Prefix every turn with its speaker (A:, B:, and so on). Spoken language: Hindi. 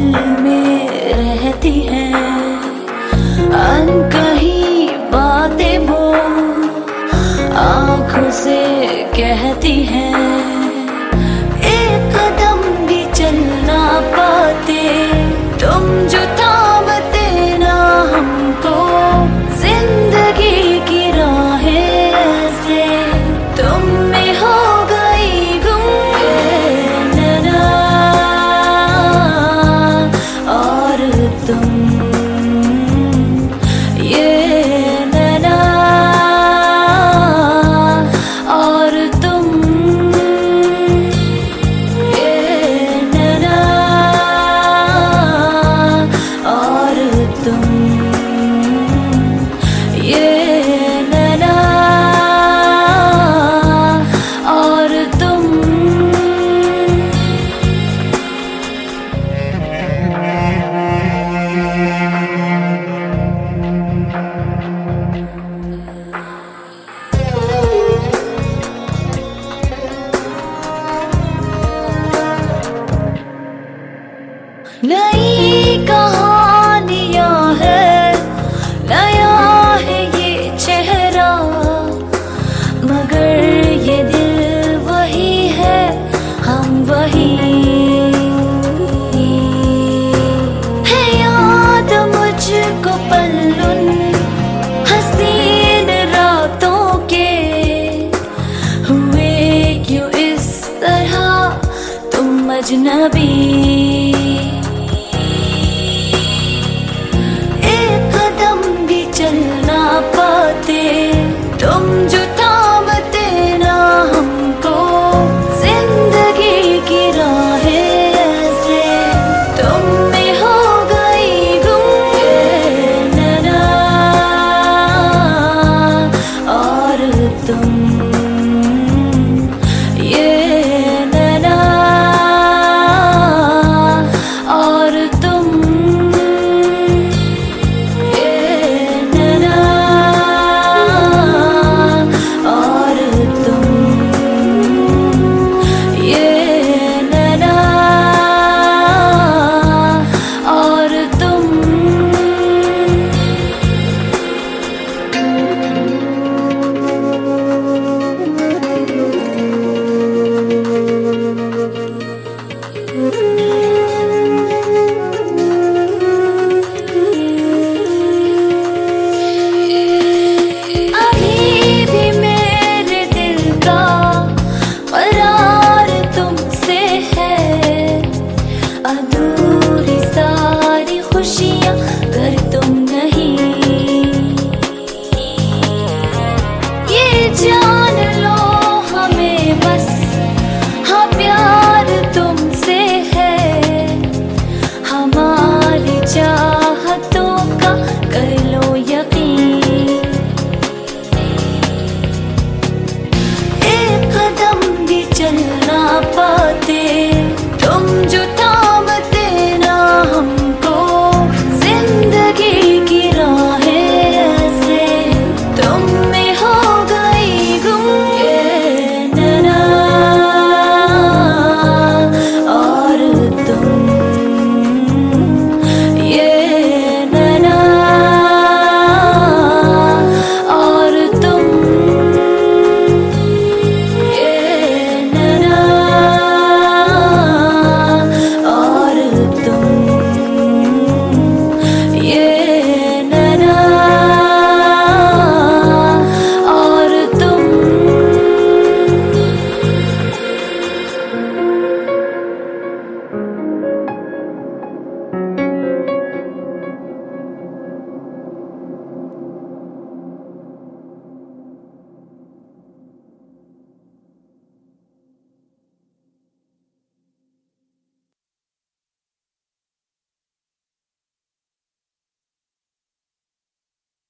A: में रहती है, अनकही बातें वो आँखों से कहती है। एक कदम भी चल ना पाते तुम जो थामते ना हमको, जिंदगी की राहें ऐसे तुम में हो गई गुम। नैना और तुम, ये नैना और तुम, ये नैना और तुम, ये नैना और तुम। नई कहानियां है, नया है ये चेहरा, मगर ये दिल वही है, हम वही है। याद मुझको पल उन हसीन रातों के, हुए क्यों इस तरह तुम अजनबी।